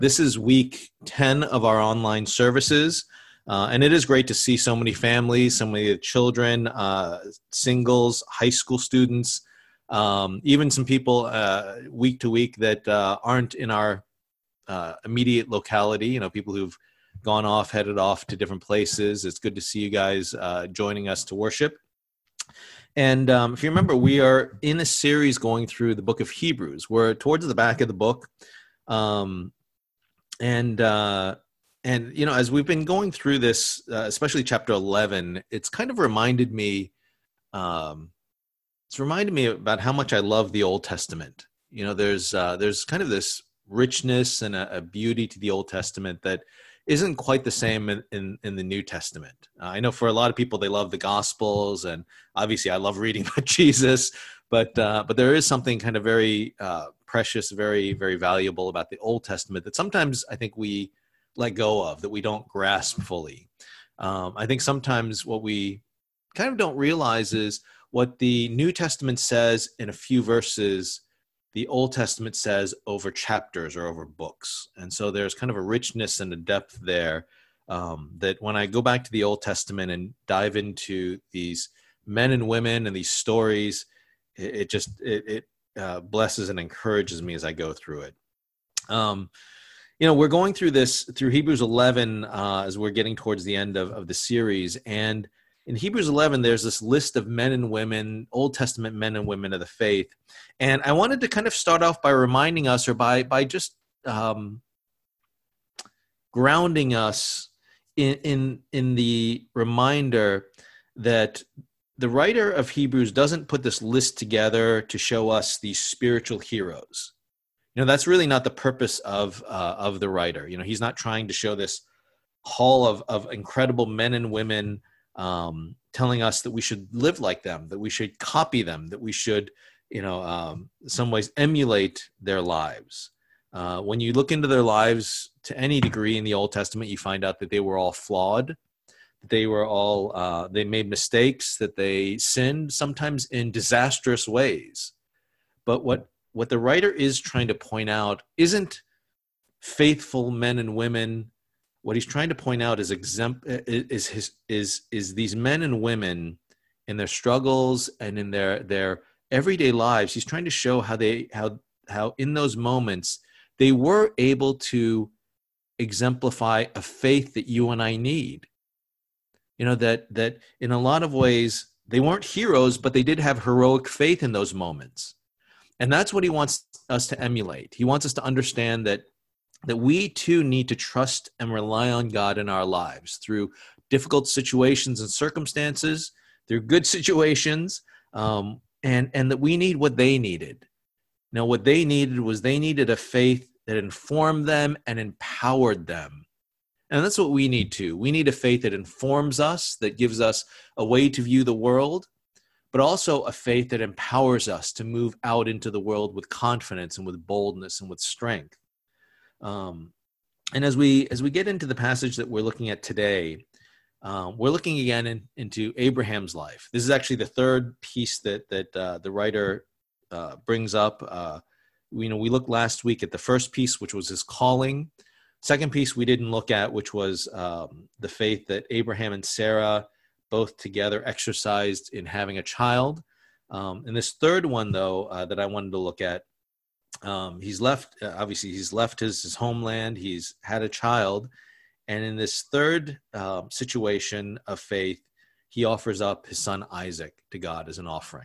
This is week 10 of our online services, and it is great to see so many families, so many children, singles, high school students, even some people week to week that aren't in our immediate locality, people who've gone off, headed off to different places. It's good to see you guys joining us to worship. And if you remember, we are in a series going through the book of Hebrews. We're towards the back of the book. As we've been going through this, especially chapter 11, it's kind of reminded me, about how much I love the Old Testament. There's kind of this richness and a beauty to the Old Testament that isn't quite the same in the New Testament. I know for a lot of people, they love the Gospels, and obviously I love reading about Jesus, but there is something kind of very precious, very, very valuable about the Old Testament that sometimes I think we let go of, that we don't grasp fully. I think sometimes what we kind of don't realize is what the New Testament says in a few verses, the Old Testament says over chapters or over books. And so there's kind of a richness and a depth there that when I go back to the Old Testament and dive into these men and women and these stories, it blesses and encourages me as I go through it. We're going through Hebrews 11 as we're getting towards the end of the series. And in Hebrews 11, there's this list of men and women, Old Testament men and women of the faith. And I wanted to kind of start off by reminding us, or by just grounding us in the reminder that the writer of Hebrews doesn't put this list together to show us these spiritual heroes. That's really not the purpose of the writer. He's not trying to show this hall of incredible men and women, telling us that we should live like them, that we should copy them, that we should, in some ways emulate their lives. When you look into their lives to any degree in the Old Testament, you find out that they were all flawed. They were all, they made mistakes, that they sinned, sometimes in disastrous ways. But what the writer is trying to point out isn't faithful men and women. What he's trying to point out is these men and women in their struggles and in their everyday lives. He's trying to show how in those moments they were able to exemplify a faith that you and I need. That in a lot of ways they weren't heroes, but they did have heroic faith in those moments. And that's what he wants us to emulate. He wants us to understand that we too need to trust and rely on God in our lives through difficult situations and circumstances, through good situations, and that we need what they needed. Now, what they needed was they needed a faith that informed them and empowered them. And that's what we need too. We need a faith that informs us, that gives us a way to view the world, but also a faith that empowers us to move out into the world with confidence and with boldness and with strength. And as we get into the passage that we're looking at today, we're looking again into Abraham's life. This is actually the third piece that the writer brings up. We looked last week at the first piece, which was his calling. Second piece we didn't look at, which was the faith that Abraham and Sarah both together exercised in having a child. And this third one, though, that I wanted to look at, he's left his homeland, he's had a child, and in this third situation of faith, he offers up his son Isaac to God as an offering.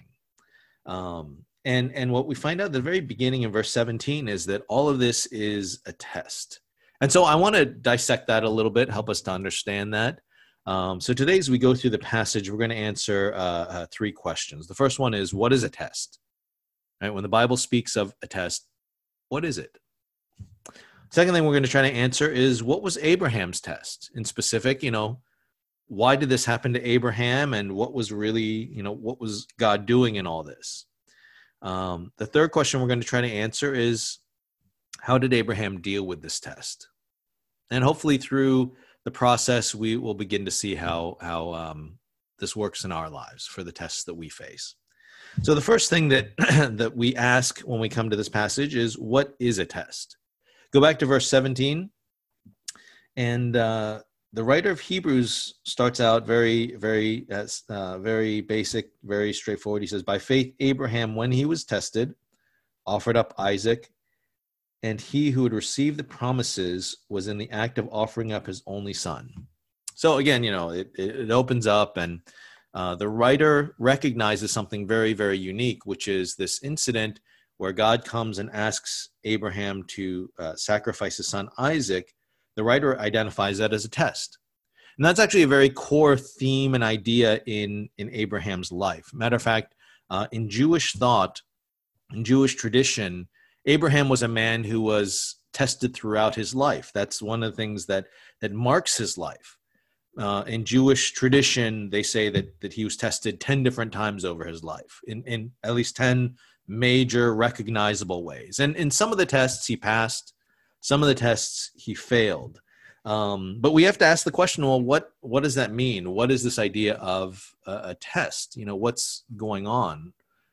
And what we find out at the very beginning in verse 17 is that all of this is a test. And so I want to dissect that a little bit, help us to understand that. So today, as we go through the passage, we're going to answer three questions. The first one is, what is a test? Right? When the Bible speaks of a test, what is it? Second thing we're going to try to answer is, what was Abraham's test? In specific, why did this happen to Abraham, and what was really, what was God doing in all this? The third question we're going to try to answer is, how did Abraham deal with this test? And hopefully through the process, we will begin to see how this works in our lives for the tests that we face. So the first thing that that we ask when we come to this passage is, what is a test? Go back to verse 17. And the writer of Hebrews starts out very basic, very straightforward. He says, by faith, Abraham, when he was tested, offered up Isaac, and he who had received the promises was in the act of offering up his only son. So again, it opens up, and the writer recognizes something very, very unique, which is this incident where God comes and asks Abraham to sacrifice his son Isaac. The writer identifies that as a test. And that's actually a very core theme and idea in Abraham's life. Matter of fact, in Jewish thought, in Jewish tradition, Abraham was a man who was tested throughout his life. That's one of the things that marks his life. In Jewish tradition, they say that he was tested 10 different times over his life, in at least 10 major recognizable ways. And in some of the tests he passed, some of the tests he failed. But we have to ask the question, well, what does that mean? What is this idea of a test? What's going on?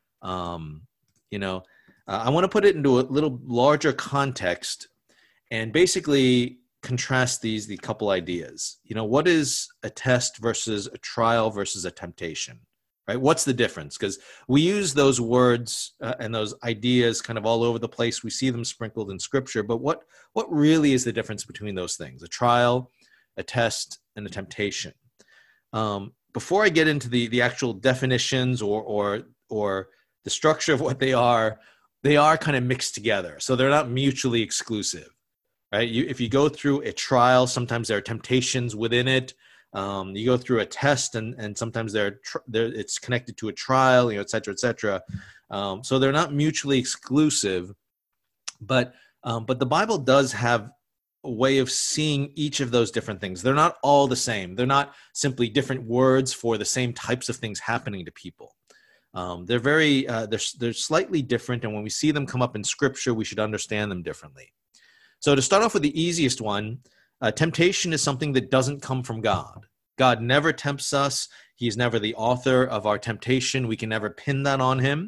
I want to put it into a little larger context and basically contrast the couple ideas. What is a test versus a trial versus a temptation, right? What's the difference? Because we use those words and those ideas kind of all over the place. We see them sprinkled in Scripture, but what really is the difference between those things? A trial, a test, and a temptation. Before I get into the actual definitions or the structure of what they are kind of mixed together. So they're not mutually exclusive, right? If you go through a trial, sometimes there are temptations within it. You go through a test, and sometimes it's connected to a trial, et cetera, et cetera. So they're not mutually exclusive, but the Bible does have a way of seeing each of those different things. They're not all the same. They're not simply different words for the same types of things happening to people. They're they're slightly different, and when we see them come up in Scripture, we should understand them differently. So to start off with the easiest one, temptation is something that doesn't come from God. God never tempts us. He's never the author of our temptation. We can never pin that on him.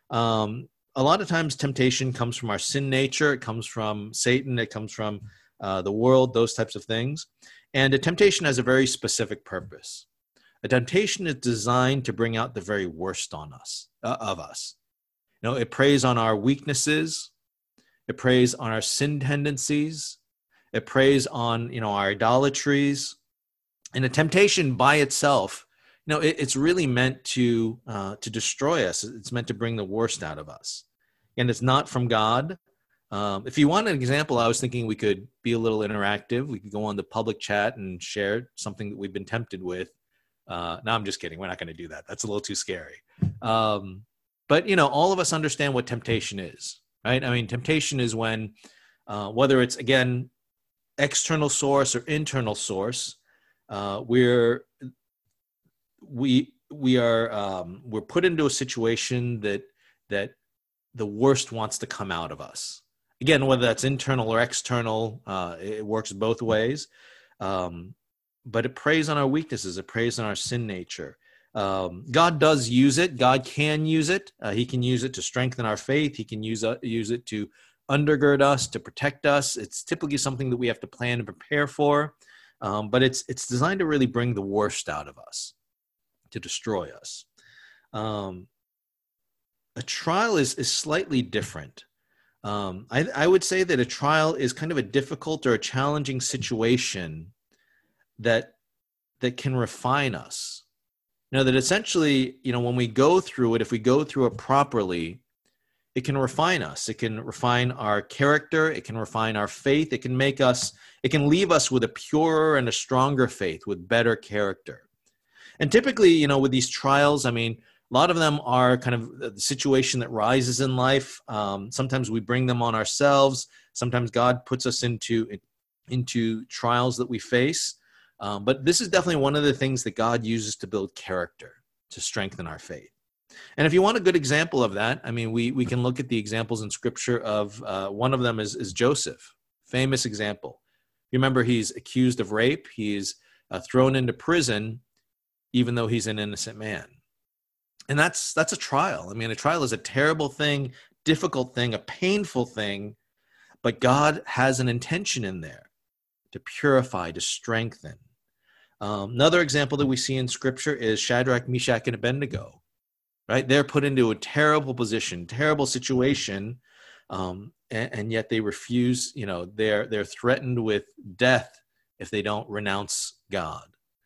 A lot of times temptation comes from our sin nature. It comes from Satan. It comes from the world, those types of things. And a temptation has a very specific purpose. A temptation is designed to bring out the very worst of us. It preys on our weaknesses. It preys on our sin tendencies. It preys on, our idolatries. And a temptation by itself, it's really meant to destroy us. It's meant to bring the worst out of us. And it's not from God. If you want an example, I was thinking we could be a little interactive. We could go on the public chat and share something that we've been tempted with. No, I'm just kidding. We're not going to do that. That's a little too scary. But, all of us understand what temptation is, right? I mean, temptation is when, whether it's, again, external source or internal source, we're put into a situation that the worst wants to come out of us. Again, whether that's internal or external, it works both ways. But it preys on our weaknesses. It preys on our sin nature. God does use it. God can use it. He can use it to strengthen our faith. He can use it to undergird us, to protect us. It's typically something that we have to plan and prepare for. But it's designed to really bring the worst out of us, to destroy us. A trial is slightly different. I would say that a trial is kind of a difficult or a challenging situation that can refine us. That essentially, when we go through it, if we go through it properly, it can refine us. It can refine our character. It can refine our faith. It can leave us with a purer and a stronger faith, with better character. And typically, with these trials, I mean, a lot of them are kind of the situation that rises in life. Sometimes we bring them on ourselves. Sometimes God puts us into trials that we face. But this is definitely one of the things that God uses to build character, to strengthen our faith. And if you want a good example of that, I mean, we can look at the examples in Scripture of one of them is Joseph, famous example. You remember he's accused of rape. He's thrown into prison, even though he's an innocent man. And that's a trial. I mean, a trial is a terrible thing, difficult thing, a painful thing. but God has an intention in there to purify, to strengthen. Another example that we see in Scripture is Shadrach, Meshach, and Abednego. Right? They're put into a terrible position, terrible situation, and yet they refuse. They're threatened with death if they don't renounce God.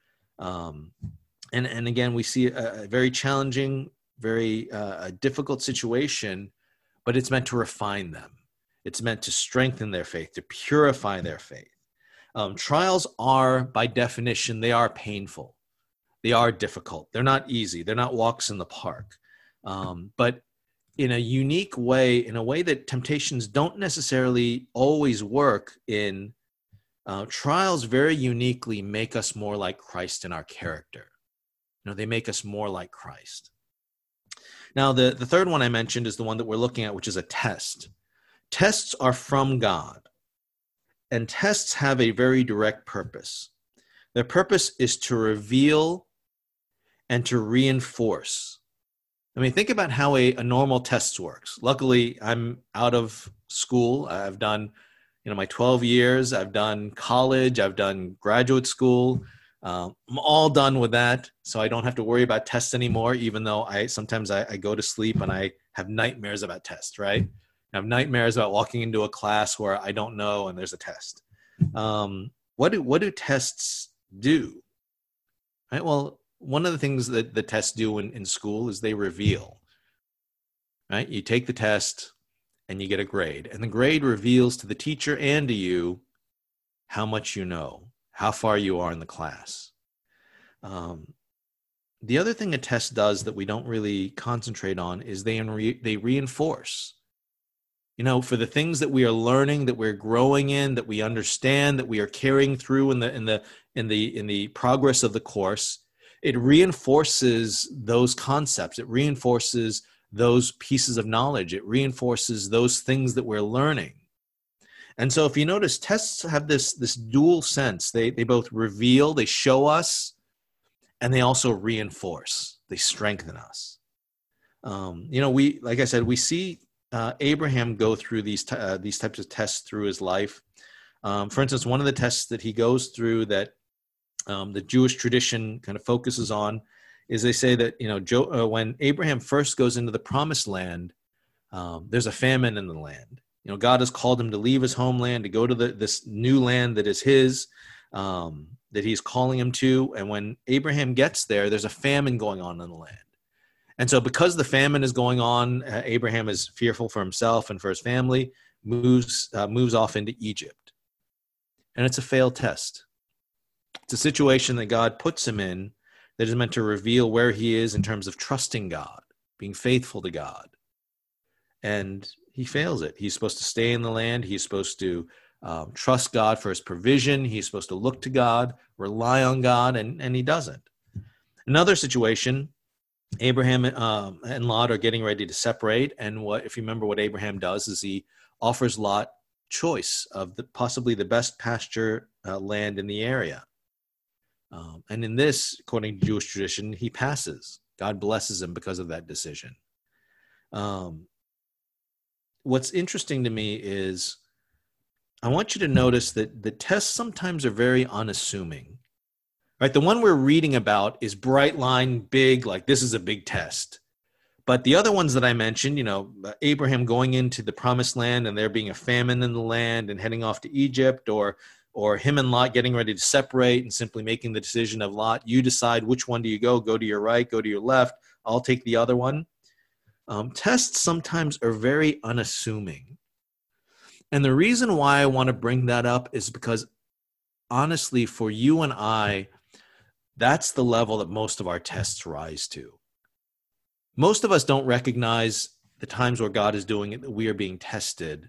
And again, we see a very challenging, very difficult situation, but it's meant to refine them. It's meant to strengthen their faith, to purify their faith. Trials are, by definition, they are painful. They are difficult. They're not easy. They're not walks in the park. But in a unique way, in a way that temptations don't necessarily always work in, trials very uniquely make us more like Christ in our character. They make us more like Christ. Now, the third one I mentioned is the one that we're looking at, which is a test. Tests are from God, and tests have a very direct purpose. Their purpose is to reveal and to reinforce. I mean, think about how a normal test works. Luckily, I'm out of school. I've done, my 12 years. I've done college. I've done graduate school. I'm all done with that, so I don't have to worry about tests anymore, even though sometimes I go to sleep and I have nightmares about tests, right? I have nightmares about walking into a class where I don't know and there's a test. What do tests do? Right? Well, one of the things that the tests do in school is they reveal. Right? You take the test and you get a grade, and the grade reveals to the teacher and to you how much you know, how far you are in the class. The other thing a test does that we don't really concentrate on is they reinforce. For the things that we are learning, that we're growing in, that we understand, that we are carrying through in the progress of the course, it reinforces those concepts. It reinforces those pieces of knowledge. It reinforces those things that we're learning. And so if you notice, tests have this dual sense. They both reveal, they show us, and they also reinforce. They strengthen us. Like I said, we see Abraham go through these types of tests through his life. For instance, one of the tests that he goes through that the Jewish tradition kind of focuses on is they say that when Abraham first goes into the promised land, there's a famine in the land. God has called him to leave his homeland, to go to this new land that is his, that he's calling him to. And when Abraham gets there, there's a famine going on in the land. And so because the famine is going on, Abraham is fearful for himself and for his family, moves off into Egypt. And it's a failed test. It's a situation that God puts him in that is meant to reveal where he is in terms of trusting God, being faithful to God. And he fails it. He's supposed to stay in the land. He's supposed to trust God for his provision. He's supposed to look to God, rely on God, and he doesn't. Another situation, Abraham and Lot are getting ready to separate. And if you remember what Abraham does is he offers Lot choice of possibly the best pasture land in the area. And in this, according to Jewish tradition, he passes. God blesses him because of that decision. What's interesting to me is I want you to notice that the tests sometimes are very unassuming. Right? The one we're reading about is bright line, big, like this is a big test. But the other ones that I mentioned, Abraham going into the promised land and there being a famine in the land and heading off to Egypt, or him and Lot getting ready to separate and simply making the decision of Lot, you decide which one do you go to your right, go to your left, I'll take the other one. Tests sometimes are very unassuming. And the reason why I want to bring that up is because, honestly, for you and I, that's the level that most of our tests rise to. Most of us don't recognize the times where God is doing it, that we are being tested.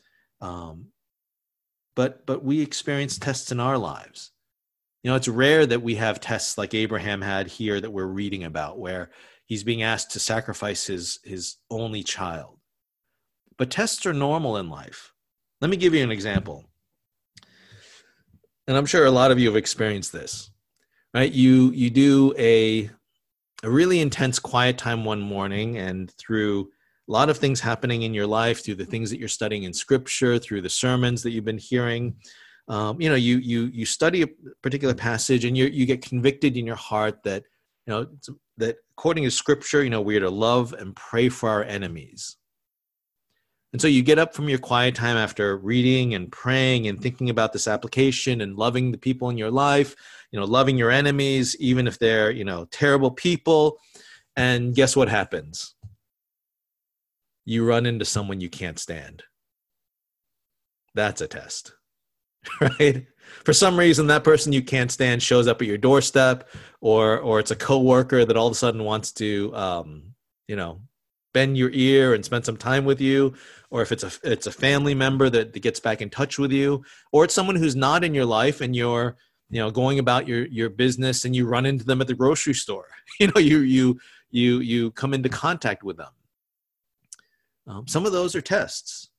But we experience tests in our lives. It's rare that we have tests like Abraham had here that we're reading about, where he's being asked to sacrifice his only child. But tests are normal in life. Let me give you an example. And I'm sure a lot of you have experienced this, right? You do a really intense quiet time one morning, and through a lot of things happening in your life through the things that you're studying in Scripture, through the sermons that you've been hearing. You study a particular passage and you get convicted in your heart that, that according to Scripture, we are to love and pray for our enemies. And so you get up from your quiet time after reading and praying and thinking about this application and loving the people in your life, loving your enemies, even if they're, terrible people. And guess what happens? You run into someone you can't stand. That's a test, right? For some reason, that person you can't stand shows up at your doorstep, or it's a coworker that all of a sudden wants to, bend your ear and spend some time with you, or if it's a family member that gets back in touch with you, or it's someone who's not in your life and you're going about your business and you run into them at the grocery store. You come into contact with them. Some of those are tests.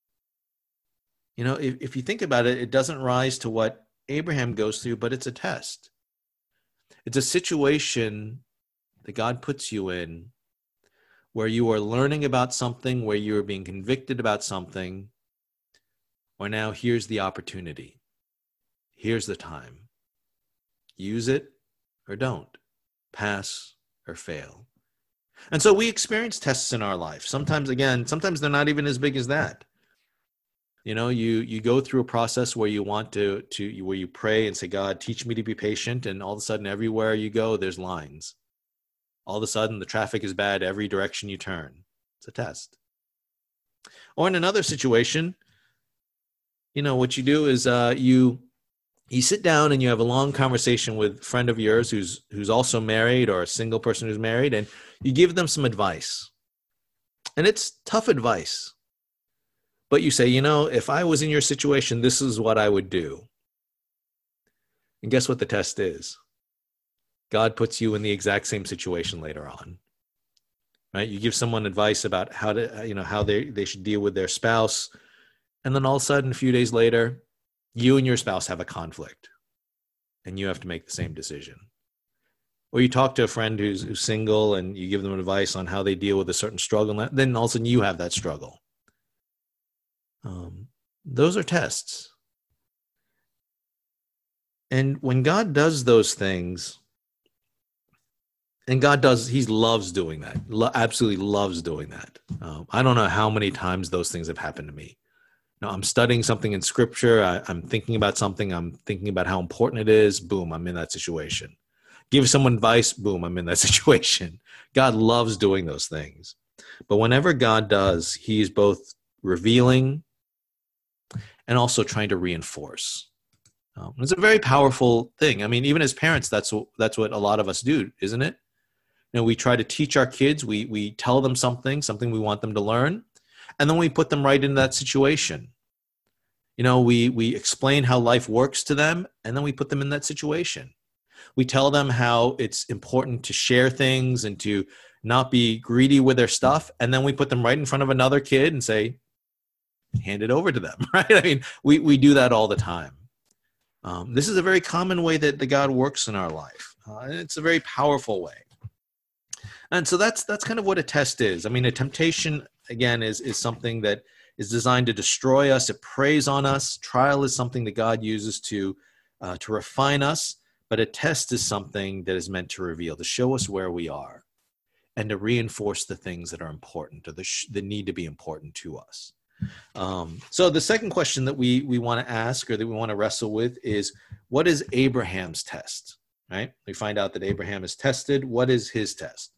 If you think about it, it doesn't rise to what Abraham goes through, but it's a test. It's a situation that God puts you in where you are learning about something, where you are being convicted about something, or now here's the opportunity. Here's the time. Use it or don't. Pass or fail. And so we experience tests in our life. Sometimes they're not even as big as that. You go through a process where you want where you pray and say, God, teach me to be patient. And all of a sudden, everywhere you go, there's lines. All of a sudden, the traffic is bad every direction you turn. It's a test. Or in another situation, what you do is you sit down and you have a long conversation with a friend of yours who's also married, or a single person who's married, and you give them some advice. And it's tough advice. But you say, if I was in your situation, this is what I would do. And guess what the test is? God puts you in the exact same situation later on. Right? You give someone advice about how they should deal with their spouse, and then all of a sudden, a few days later, you and your spouse have a conflict, and you have to make the same decision. Or you talk to a friend who's single, and you give them advice on how they deal with a certain struggle, and then all of a sudden you have that struggle. Those are tests. And when God does those things, and he loves doing that, absolutely loves doing that. I don't know how many times those things have happened to me. I'm studying something in Scripture. I'm thinking about something. I'm thinking about how important it is. Boom, I'm in that situation. Give someone advice. Boom, I'm in that situation. God loves doing those things. But whenever God does, he's both revealing and also trying to reinforce. It's a very powerful thing. I mean, even as parents, that's what a lot of us do, isn't it? We try to teach our kids. We tell them something we want them to learn, and then we put them right into that situation. We explain how life works to them, and then we put them in that situation. We tell them how it's important to share things and to not be greedy with their stuff, and then we put them right in front of another kid and say, hand it over to them, right? I mean, we do that all the time. This is a very common way that the God works in our life. It's a very powerful way. And so that's kind of what a test is. I mean, a temptation, again, is something that is designed to destroy us. It preys on us. Trial is something that God uses to refine us. But a test is something that is meant to reveal, to show us where we are, and to reinforce the things that are important, or that need to be important to us. So the second question that we want to ask, or that we want to wrestle with, is, what is Abraham's test? Right? We find out that Abraham is tested. What is his test?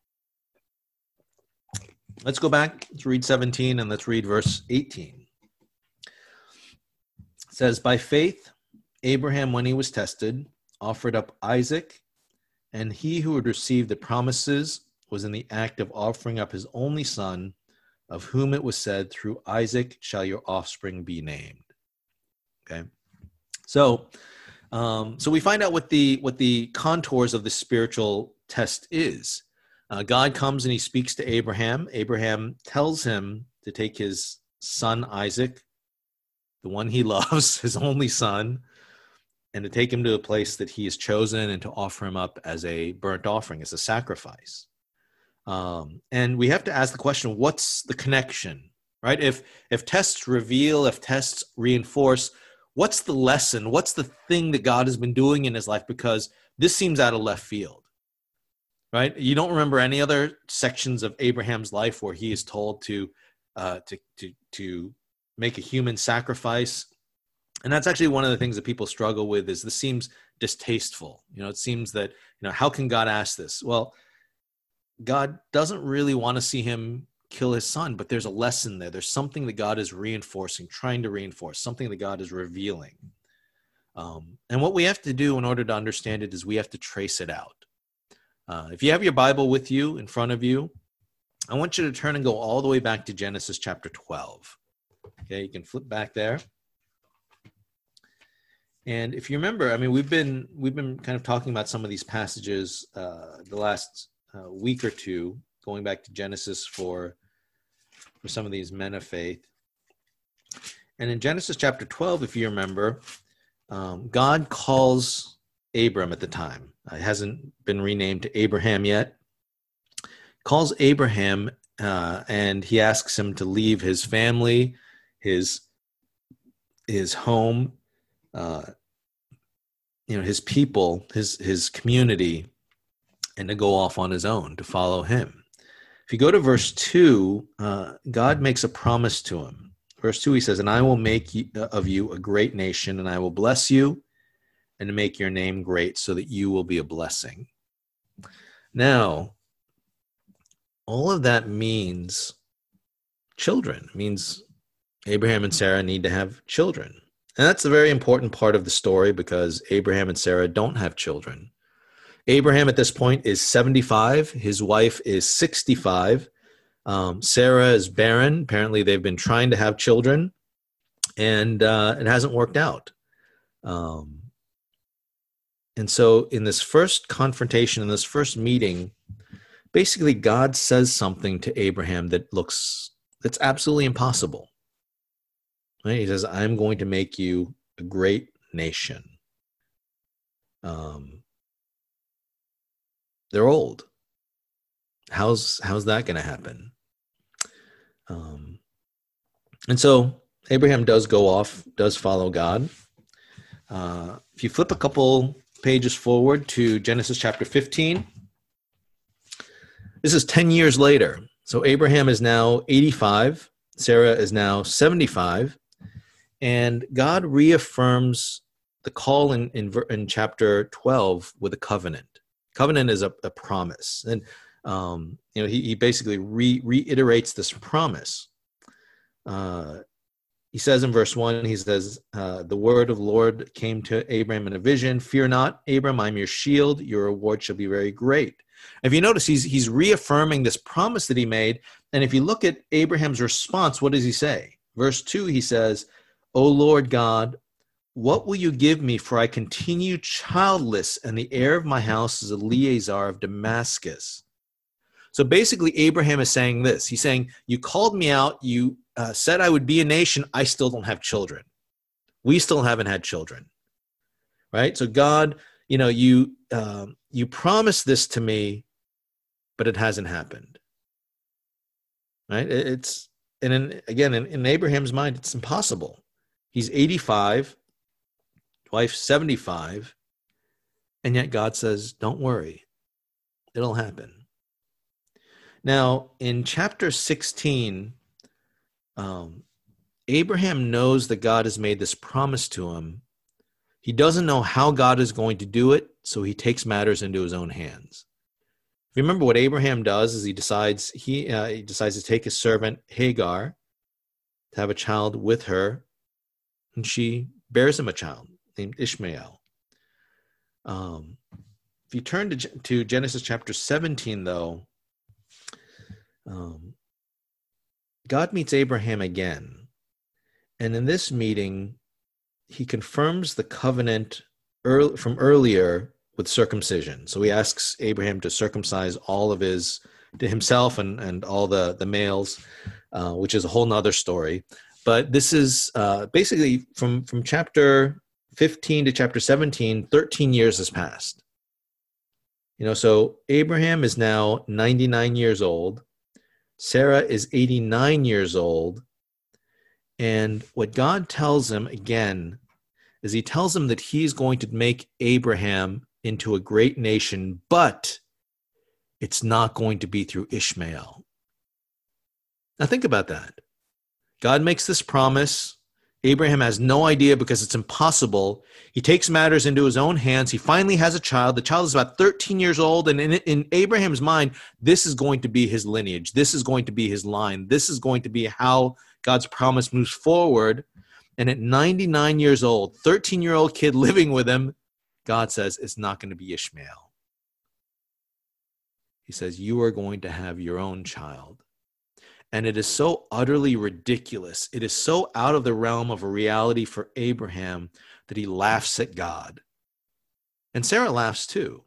Let's go back to read 17, and let's read verse 18. It says, by faith, Abraham, when he was tested, offered up Isaac, and he who had received the promises was in the act of offering up his only son, of whom it was said, through Isaac shall your offspring be named. Okay. So we find out what the contours of the spiritual test is. God comes and he speaks to Abraham. Abraham tells him to take his son Isaac, the one he loves, his only son, and to take him to a place that he has chosen, and to offer him up as a burnt offering, as a sacrifice. And we have to ask the question, what's the connection, right? If tests reveal, if tests reinforce, what's the lesson? What's the thing that God has been doing in his life? Because this seems out of left field, right? You don't remember any other sections of Abraham's life where he is told to make a human sacrifice. And that's actually one of the things that people struggle with, is this seems distasteful. It seems that, how can God ask this? Well, God doesn't really want to see him kill his son, but there's a lesson there. There's something that God is reinforcing, trying to reinforce, something that God is revealing. And what we have to do in order to understand it is we have to trace it out. If you have your Bible with you, in front of you, I want you to turn and go all the way back to Genesis chapter 12. Okay, you can flip back there. And if you remember, we've been kind of talking about some of these passages the last week or two, going back to Genesis for some of these men of faith. And in Genesis chapter 12, if you remember, God calls Abram at the time. It hasn't been renamed to Abraham yet. Calls Abraham and he asks him to leave his family, his home, his people, his community, and to go off on his own to follow him. If you go to verse 2, God makes a promise to him. Verse 2, he says, "And I will make of you a great nation, and I will bless you and make your name great so that you will be a blessing." Now, all of that means children. It means Abraham and Sarah need to have children. And that's a very important part of the story, because Abraham and Sarah don't have children. Abraham at this point is 75. His wife is 65. Sarah is barren. Apparently they've been trying to have children, and it hasn't worked out. And so in this first confrontation, in this first meeting, basically God says something to Abraham that's absolutely impossible. Right? He says, "I'm going to make you a great nation." They're old. How's that going to happen? And so Abraham does go off, does follow God. If you flip a couple pages forward to Genesis chapter 15, this is 10 years later. So Abraham is now 85. Sarah is now 75. And God reaffirms the call in chapter 12 with a covenant. Covenant is a promise. And he basically reiterates this promise. He says in verse 1, he says, "The word of the Lord came to Abraham in a vision. 'Fear not, Abram, I'm your shield. Your reward shall be very great.'" If you notice, he's reaffirming this promise that he made. And if you look at Abraham's response, what does he say? Verse 2, he says, "O Lord God, what will you give me? For I continue childless, and the heir of my house is Eliezer of Damascus." So basically, Abraham is saying this. He's saying, you called me out. You said I would be a nation. I still don't have children. We still haven't had children, right? So God, you promised this to me, but it hasn't happened, right? In Abraham's mind, it's impossible. He's 85, wife 75, and yet God says, "Don't worry, it'll happen." Now, in chapter 16, Abraham knows that God has made this promise to him. He doesn't know how God is going to do it, so he takes matters into his own hands. If you remember, what Abraham does is he decides to take his servant Hagar to have a child with her, and she bears him a child named Ishmael. If you turn to Genesis chapter 17, though, God meets Abraham again. And in this meeting, he confirms the covenant from earlier with circumcision. So he asks Abraham to circumcise to himself and all the males, which is a whole nother story. But this is basically from chapter 15 to chapter 17, 13 years has passed. So Abraham is now 99 years old. Sarah is 89 years old. And what God tells him again is he tells him that he's going to make Abraham into a great nation, but it's not going to be through Ishmael. Now think about that. God makes this promise. Abraham has no idea because it's impossible. He takes matters into his own hands. He finally has a child. The child is about 13 years old. And in Abraham's mind, this is going to be his lineage. This is going to be his line. This is going to be how God's promise moves forward. And at 99 years old, 13-year-old kid living with him, God says it's not going to be Ishmael. He says, you are going to have your own child. And it is so utterly ridiculous. It is so out of the realm of a reality for Abraham that he laughs at God. And Sarah laughs too.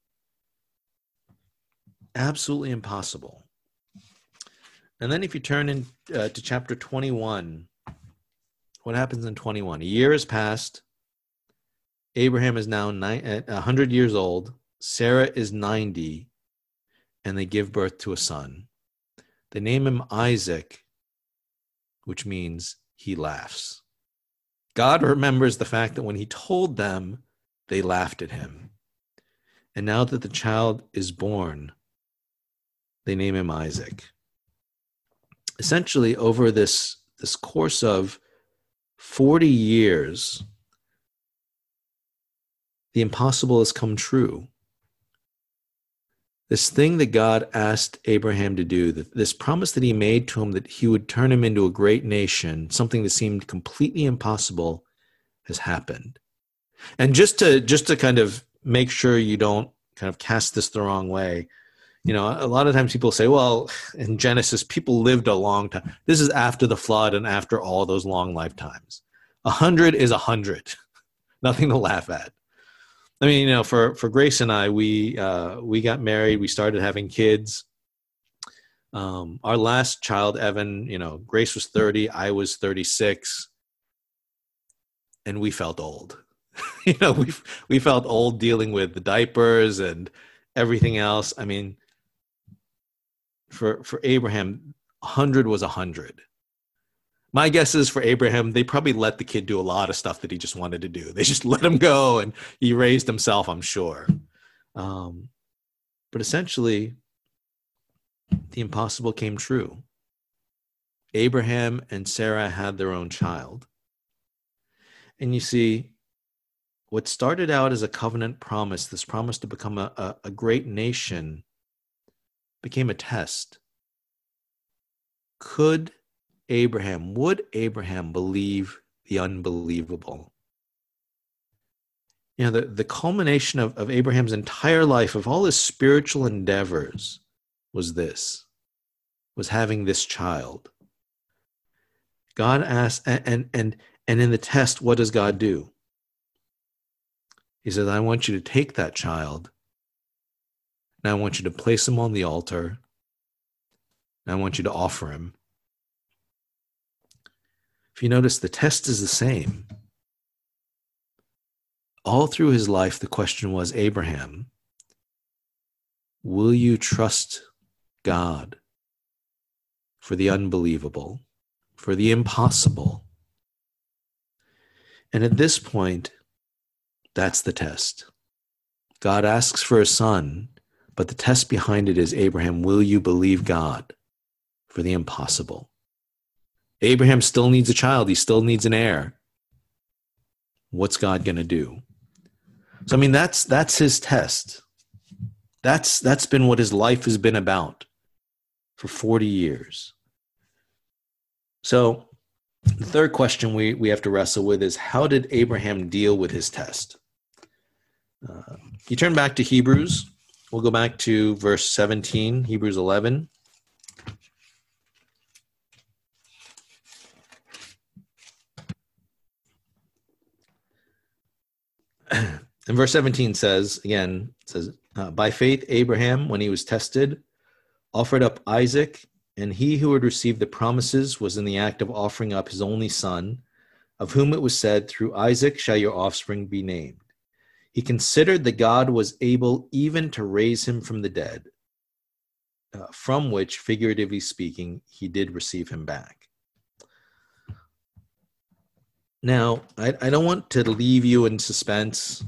Absolutely impossible. And then if you turn to chapter 21, what happens in 21? A year has passed. Abraham is now 100 years old. Sarah is 90. And they give birth to a son. They name him Isaac, which means he laughs. God remembers the fact that when he told them, they laughed at him. And now that the child is born, they name him Isaac. Essentially, over this course of 40 years, the impossible has come true. This thing that God asked Abraham to do, this promise that he made to him that he would turn him into a great nation, something that seemed completely impossible, has happened. And just to kind of make sure you don't kind of cast this the wrong way, a lot of times people say, well, in Genesis, people lived a long time. This is after the flood and after all those long lifetimes. 100 is 100. Nothing to laugh at. I mean, for Grace and I, we got married. We started having kids. Our last child, Evan, Grace was 30. I was 36. And we felt old. We felt old dealing with the diapers and everything else. I mean, for Abraham, 100 was 100. My guess is for Abraham, they probably let the kid do a lot of stuff that he just wanted to do. They just let him go, and he raised himself, I'm sure. But essentially, the impossible came true. Abraham and Sarah had their own child. And you see, what started out as a covenant promise, this promise to become a great nation, became a test. Would Abraham believe the unbelievable? The culmination of Abraham's entire life, of all his spiritual endeavors, was having this child. God asked, and in the test, what does God do? He says, I want you to take that child, and I want you to place him on the altar, and I want you to offer him. If you notice, the test is the same. All through his life, the question was, Abraham, will you trust God for the unbelievable, for the impossible? And at this point, that's the test. God asks for a son, but the test behind it is, Abraham, will you believe God for the impossible? Abraham still needs a child. He still needs an heir. What's God going to do? So, I mean, that's his test. That's been what his life has been about for 40 years. So the third question we have to wrestle with is, how did Abraham deal with his test? You turn back to Hebrews. We'll go back to verse 17, Hebrews 11. And verse 17 says, by faith Abraham, when he was tested, offered up Isaac, and he who had received the promises was in the act of offering up his only son, of whom it was said, through Isaac shall your offspring be named. He considered that God was able even to raise him from the dead, from which, figuratively speaking, he did receive him back. Now, I don't want to leave you in suspense.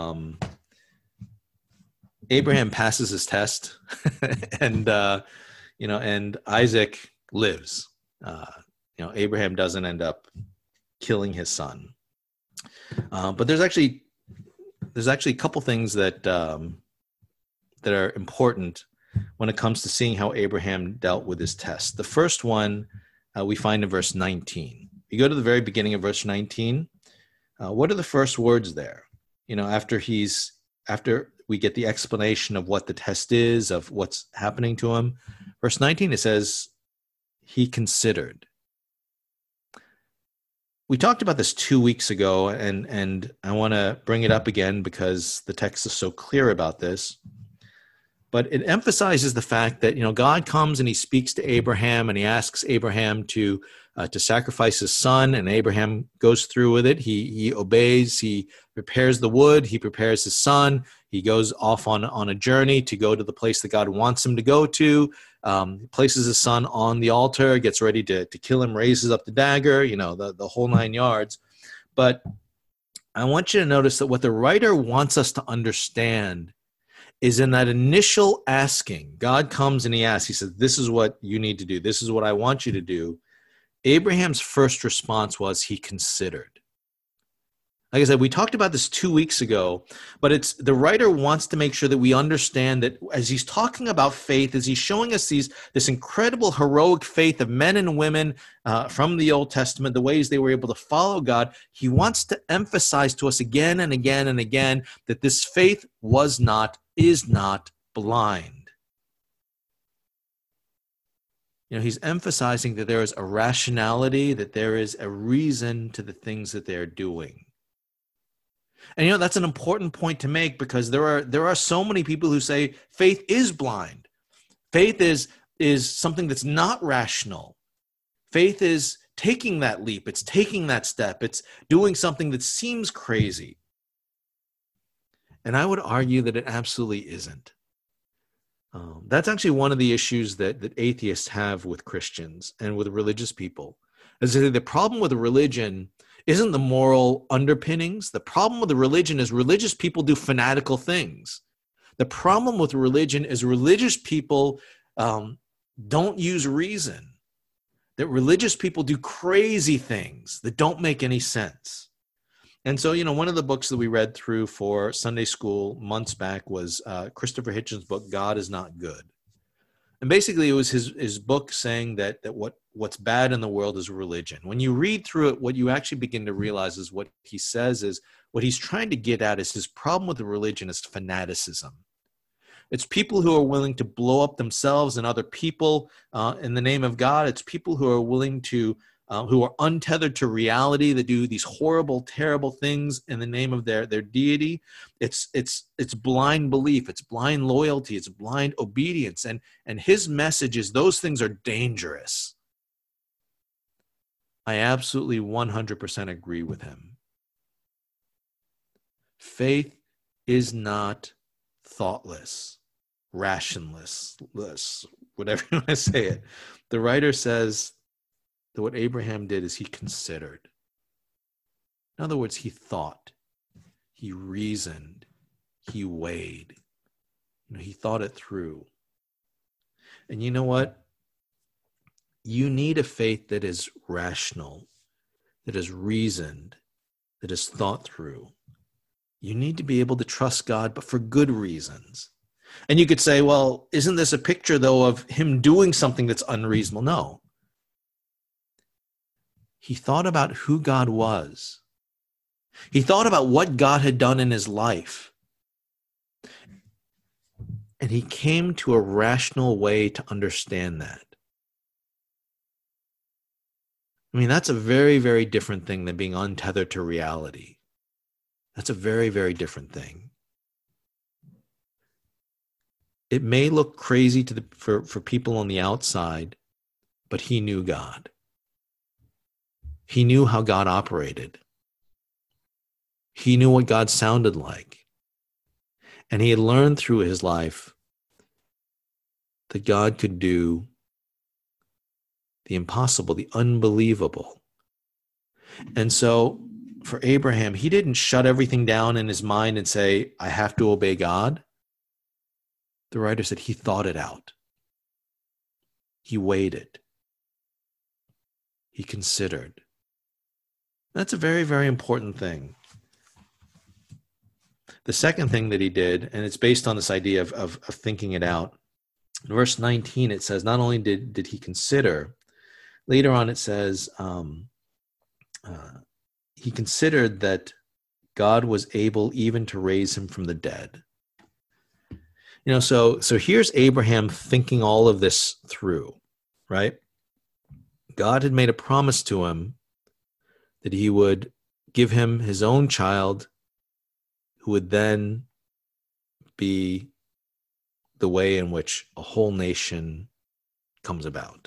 Abraham passes his test, and and Isaac lives. Abraham doesn't end up killing his son. But there's actually a couple things that are important when it comes to seeing how Abraham dealt with his test. The first one we find in verse 19. You go to the very beginning of verse 19. What are the first words there? After we get the explanation of what the test is, of what's happening to him. Verse 19, it says, he considered. We talked about this 2 weeks ago, and I want to bring it up again because the text is so clear about this. But it emphasizes the fact that, God comes and he speaks to Abraham and he asks Abraham to sacrifice his son, and Abraham goes through with it. He obeys, he prepares the wood, he prepares his son, he goes off on a journey to go to the place that God wants him to go to, places his son on the altar, gets ready to kill him, raises up the dagger, the whole 9 yards. But I want you to notice that what the writer wants us to understand is in that initial asking, God comes and he asks, he says, this is what you need to do. This is what I want you to do. Abraham's first response was he considered. Like I said, we talked about this 2 weeks ago, but the writer wants to make sure that we understand that as he's talking about faith, as he's showing us this incredible heroic faith of men and women from the Old Testament, the ways they were able to follow God, he wants to emphasize to us again and again and again that this faith is not blind. He's emphasizing that there is a rationality, that there is a reason to the things that they're doing. And that's an important point to make, because there are so many people who say faith is blind. Faith is something that's not rational. Faith is taking that leap. It's taking that step. It's doing something that seems crazy. And I would argue that it absolutely isn't. That's actually one of the issues that atheists have with Christians and with religious people. Is that the problem with religion isn't the moral underpinnings. The problem with the religion is religious people do fanatical things. The problem with religion is religious people don't use reason. That religious people do crazy things that don't make any sense. And so, one of the books that we read through for Sunday school months back was Christopher Hitchens' book, God is Not Good. And basically it was his book saying that what's bad in the world is religion. When you read through it, what you actually begin to realize is what he says is, what he's trying to get at is his problem with the religion is fanaticism. It's people who are willing to blow up themselves and other people in the name of God. It's people who are willing to who are untethered to reality, that do these horrible, terrible things in the name of their deity. It's blind belief, it's blind loyalty, it's blind obedience. And his message is those things are dangerous. I absolutely 100% agree with him. Faith is not thoughtless, rationless, whatever you want to say it. The writer says that what Abraham did is he considered. In other words, he thought, he reasoned, he weighed. He thought it through. And you know what? You need a faith that is rational, that is reasoned, that is thought through. You need to be able to trust God, but for good reasons. And you could say, well, isn't this a picture, though, of him doing something that's unreasonable? No. He thought about who God was. He thought about what God had done in his life. And he came to a rational way to understand that. I mean, that's a very, very different thing than being untethered to reality. That's a very, very different thing. It may look crazy for people on the outside, but he knew God. He knew how God operated. He knew what God sounded like. And he had learned through his life that God could do the impossible, the unbelievable. And so for Abraham, he didn't shut everything down in his mind and say, I have to obey God. The writer said he thought it out. He waited. He considered. That's a very, very important thing. The second thing that he did, and it's based on this idea of thinking it out. In verse 19, it says, not only did he consider, later on it says, he considered that God was able even to raise him from the dead. You know, so here's Abraham thinking all of this through, right? God had made a promise to him that he would give him his own child who would then be the way in which a whole nation comes about.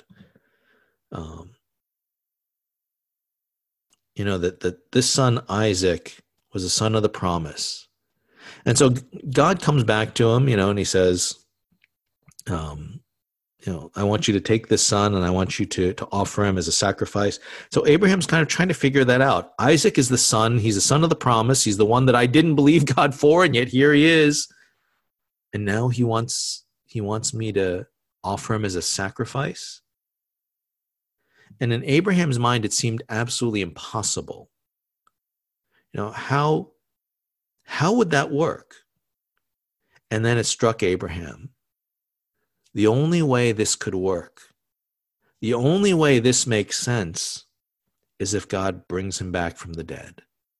You know, that this son, Isaac, was a son of the promise. And so God comes back to him, you know, and he says, you know, I want you to take this son and I want you to offer him as a sacrifice. So Abraham's kind of trying to figure that out. Isaac is the son. He's the son of the promise. He's the one that I didn't believe God for, and yet here he is. And now he wants me to offer him as a sacrifice. And in Abraham's mind, it seemed absolutely impossible. You know, how would that work? And then it struck Abraham. The only way this could work, the only way this makes sense, is if God brings him back from the dead.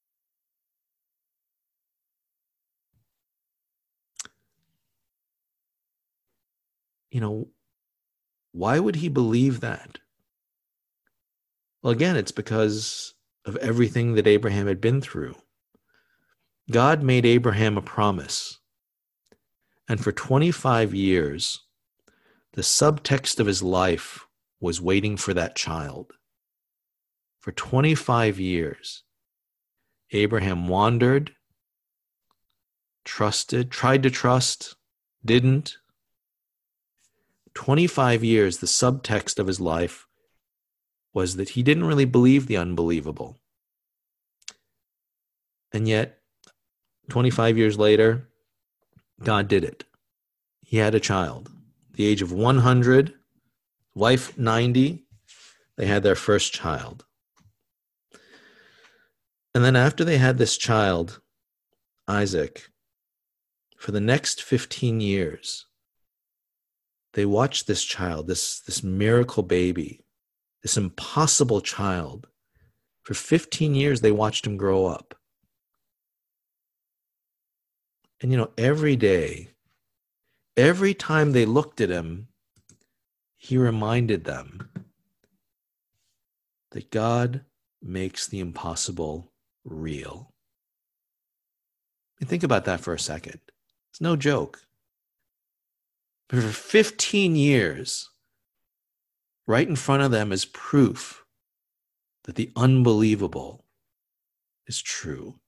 You know, why would he believe that? Well, again, it's because of everything that Abraham had been through. God made Abraham a promise. And for 25 years, the subtext of his life was waiting for that child. For 25 years, Abraham wandered, trusted, tried to trust, didn't. 25 years, the subtext of his life was that he didn't really believe the unbelievable. And yet, 25 years later, God did it. He had a child. At the age of 100, wife 90, they had their first child. And then after they had this child, Isaac, for the next 15 years, they watched this child, this miracle baby, this impossible child. For 15 years, they watched him grow up. And, you know, every day, every time they looked at him, he reminded them that God makes the impossible real. And think about that for a second. It's no joke. But for 15 years, right in front of them is proof that the unbelievable is true.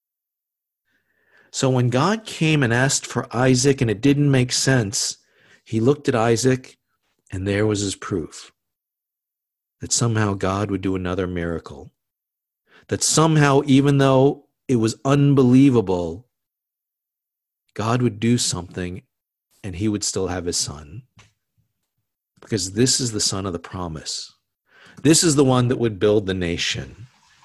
So when God came and asked for Isaac and it didn't make sense, he looked at Isaac and there was his proof that somehow God would do another miracle. That somehow, even though it was unbelievable, God would do something and he would still have his son. Because this is the son of the promise. This is the one that would build the nation.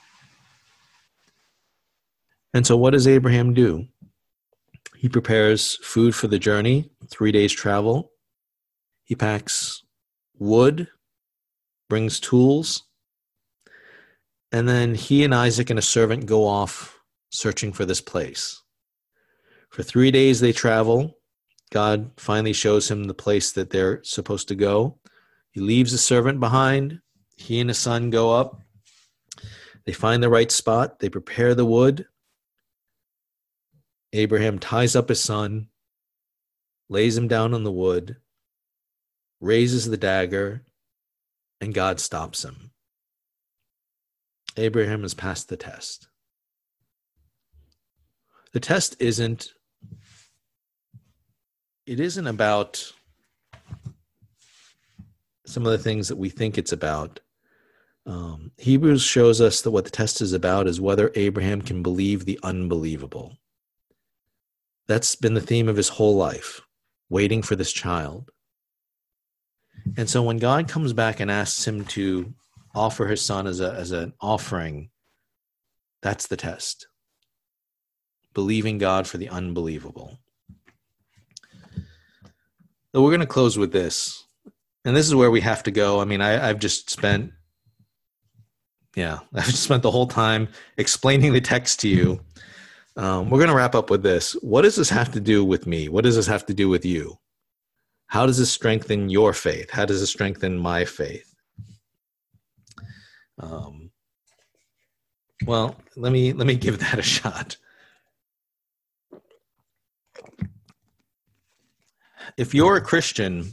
And so what does Abraham do? He prepares food for the journey, 3 days travel. He packs wood, brings tools, and then he and Isaac and a servant go off searching for this place. For 3 days they travel. God finally shows him the place that they're supposed to go. He leaves the servant behind. He and his son go up. They find the right spot. They prepare the wood. Abraham ties up his son, lays him down on the wood, raises the dagger, and God stops him. Abraham has passed the test. The test isn't it isn't about some of the things that we think it's about. Hebrews shows us that what the test is about is whether Abraham can believe the unbelievable. That's been the theme of his whole life, waiting for this child. And so when God comes back and asks him to offer his son as an offering, that's the test. Believing God for the unbelievable. So we're going to close with this. And this is where we have to go. I mean, I've just spent the whole time explaining the text to you. We're going to wrap up with this. What does this have to do with me? What does this have to do with you? How does this strengthen your faith? How does it strengthen my faith? Well, let me give that a shot. If you're a Christian,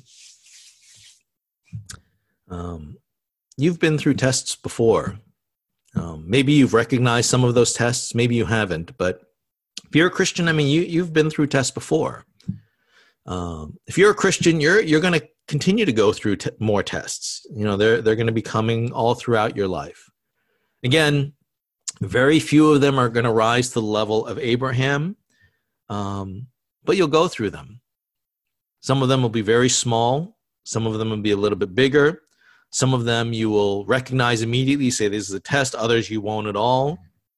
you've been through tests before. Maybe you've recognized some of those tests, maybe you haven't. But if you're a Christian, I mean, you've been through tests before. If you're a Christian, you're going to continue to go through more tests. You know, they're going to be coming all throughout your life. Again, very few of them are going to rise to the level of Abraham, but you'll go through them. Some of them will be very small. Some of them will be a little bit bigger. Some of them you will recognize immediately, say this is a test. Others you won't at all.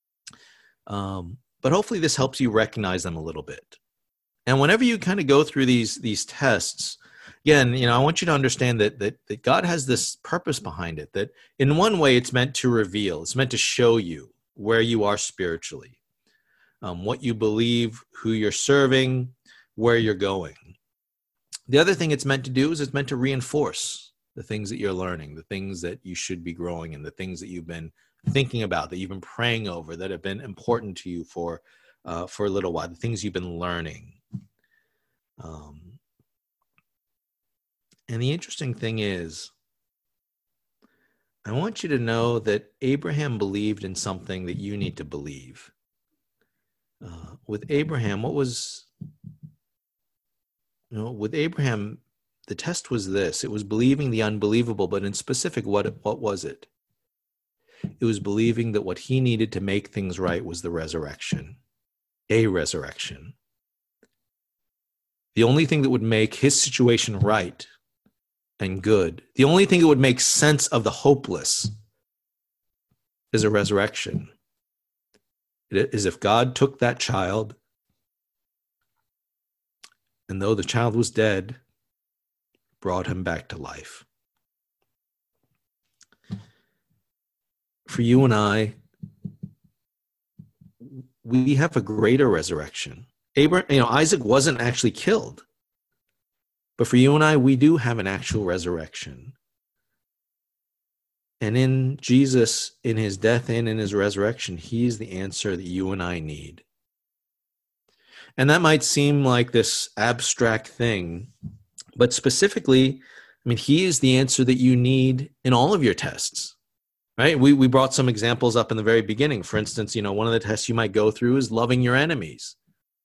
But hopefully this helps you recognize them a little bit. And whenever you kind of go through these tests, again, you know, I want you to understand that God has this purpose behind it, that in one way it's meant to reveal, it's meant to show you where you are spiritually, what you believe, who you're serving, where you're going. The other thing it's meant to do is it's meant to reinforce the things that you're learning, the things that you should be growing in, the things that you've been thinking about, that you've been praying over, that have been important to you for a little while, the things you've been learning. And the interesting thing is, I want you to know that Abraham believed in something that you need to believe. With Abraham, with Abraham, the test was this. It was believing the unbelievable, but in specific, what was it? It was believing that what he needed to make things right was the resurrection, a resurrection. The only thing that would make his situation right and good, the only thing that would make sense of the hopeless is a resurrection. It is if God took that child, and though the child was dead, brought him back to life. For you and I, we have a greater resurrection. Isaac wasn't actually killed. But for you and I, we do have an actual resurrection. And in Jesus, in his death and in his resurrection, he is the answer that you and I need. And that might seem like this abstract thing, but specifically, I mean, he is the answer that you need in all of your tests, right? We brought some examples up in the very beginning. For instance, one of the tests you might go through is loving your enemies.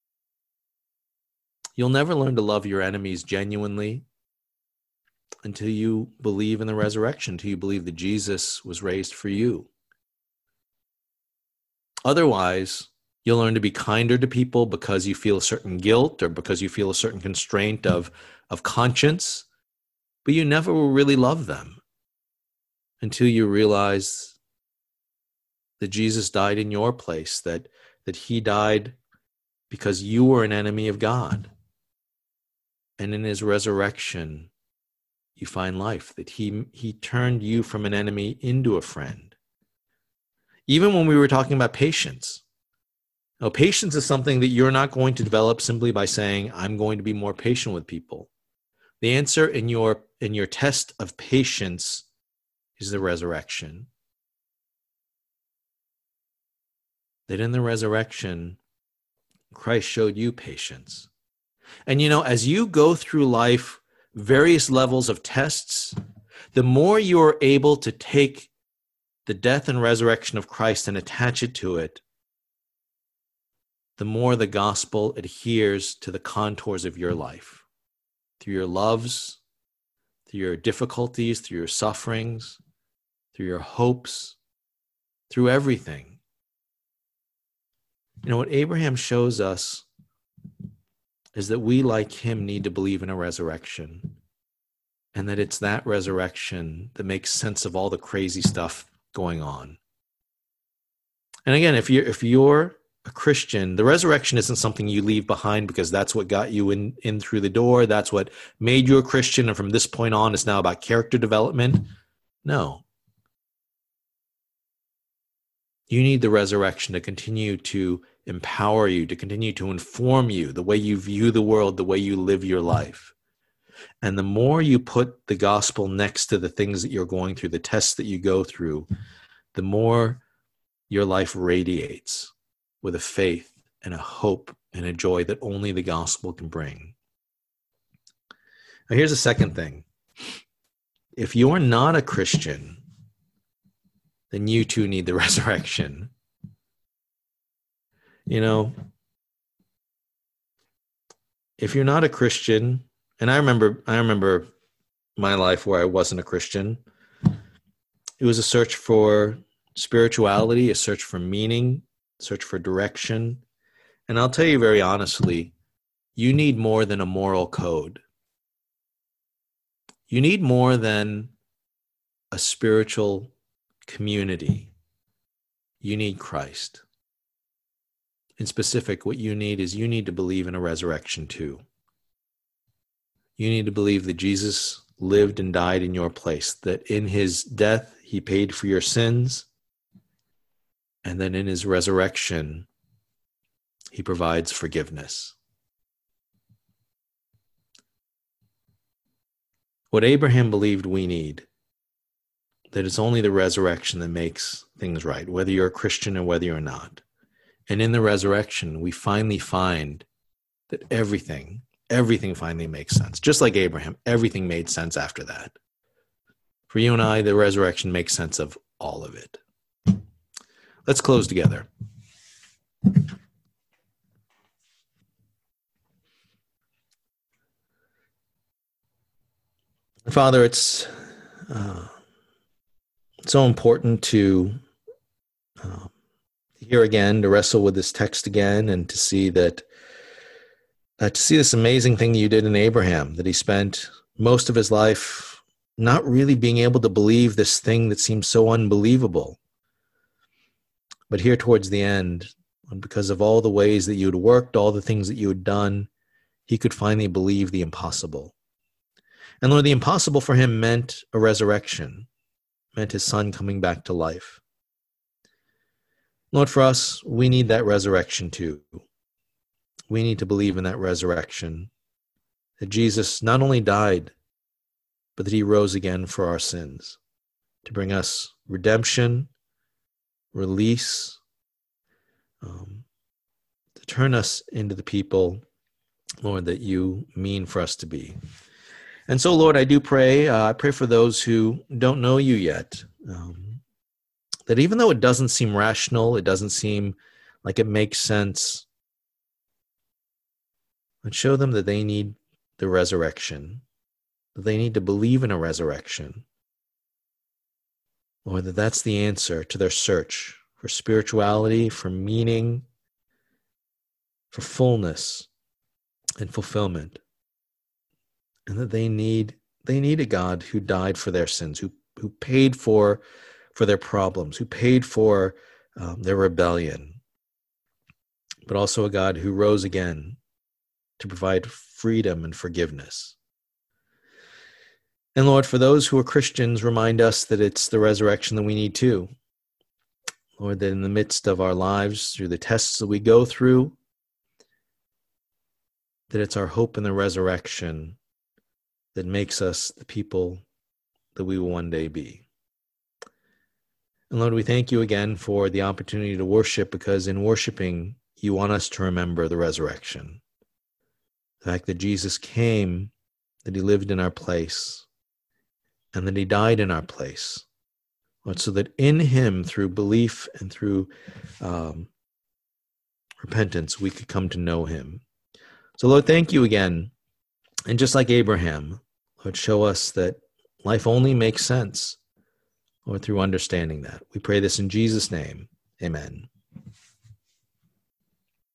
You'll never learn to love your enemies genuinely until you believe in the resurrection, until you believe that Jesus was raised for you. Otherwise, you'll learn to be kinder to people because you feel a certain guilt or because you feel a certain constraint of conscience, but you never will really love them until you realize that Jesus died in your place, that he died because you were an enemy of God. And in his resurrection, you find life, that he turned you from an enemy into a friend. Even when we were talking about patience, patience is something that you're not going to develop simply by saying, I'm going to be more patient with people. The answer in your test of patience is the resurrection. That in the resurrection, Christ showed you patience. And as you go through life, various levels of tests, the more you are able to take the death and resurrection of Christ and attach it to it, the more the gospel adheres to the contours of your life. through your loves, through your difficulties, through your sufferings, through your hopes, through everything. You know, what Abraham shows us is that we, like him, need to believe in a resurrection, and that it's that resurrection that makes sense of all the crazy stuff going on. And again, if you're a Christian, the resurrection isn't something you leave behind because that's what got you in through the door. That's what made you a Christian. And from this point on, it's now about character development. No. You need the resurrection to continue to empower you, to continue to inform you, the way you view the world, the way you live your life. And the more you put the gospel next to the things that you're going through, the tests that you go through, the more your life radiates with a faith and a hope and a joy that only the gospel can bring. Now, here's the second thing. If you're not a Christian, then you too need the resurrection. You know, if you're not a Christian, and I remember my life where I wasn't a Christian. It was a search for spirituality, a search for meaning, a search for direction. And I'll tell you very honestly, you need more than a moral code. You need more than a spiritual community. You need Christ. In specific, what you need is you need to believe in a resurrection too. You need to believe that Jesus lived and died in your place, that in his death, he paid for your sins, and that in his resurrection, he provides forgiveness. What Abraham believed we need, that it's only the resurrection that makes things right, whether you're a Christian or whether you're not. And in the resurrection, we finally find that everything finally makes sense. Just like Abraham, everything made sense after that. For you and I, the resurrection makes sense of all of it. Let's close together. Father, it's so important to hear again, to wrestle with this text again, and to see that to see this amazing thing that you did in Abraham, that he spent most of his life not really being able to believe this thing that seems so unbelievable. But here towards the end, because of all the ways that you had worked, all the things that you had done, he could finally believe the impossible. And Lord, the impossible for him meant a resurrection, meant his son coming back to life. Lord, for us, we need that resurrection too. We need to believe in that resurrection, that Jesus not only died, but that he rose again for our sins, to bring us redemption, release, to turn us into the people, Lord, that you mean for us to be. And so, Lord, I do pray, I pray for those who don't know you yet, that even though it doesn't seem rational, it doesn't seem like it makes sense, and show them that they need the resurrection, that they need to believe in a resurrection, or that that's the answer to their search for spirituality, for meaning, for fullness and fulfillment, and that they need a God who died for their sins, who paid for their problems, who paid for their rebellion, but also a God who rose again to provide freedom and forgiveness. And Lord, for those who are Christians, remind us that it's the resurrection that we need too. Lord, that in the midst of our lives, through the tests that we go through, that it's our hope in the resurrection that makes us the people that we will one day be. And Lord, we thank you again for the opportunity to worship, because in worshiping, you want us to remember the resurrection. The fact that Jesus came, that he lived in our place, and that he died in our place. Lord, so that in him, through belief and through repentance, we could come to know him. So Lord, thank you again And just like Abraham, Lord, show us that life only makes sense, Lord, through understanding that. We pray this in Jesus' name. Amen.